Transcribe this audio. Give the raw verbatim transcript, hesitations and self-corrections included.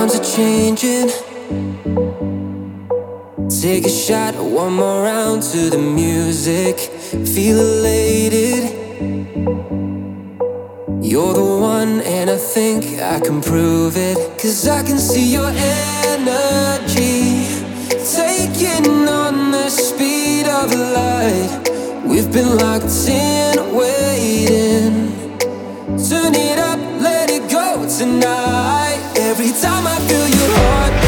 times are changing. Take a shot, one more round to the music. Feel elated. You're the one and I think I can prove it. Cause I can see your energy taking on the speed of light. We've been locked in, waiting. Turn it up, let it go tonight. Every time I feel your heart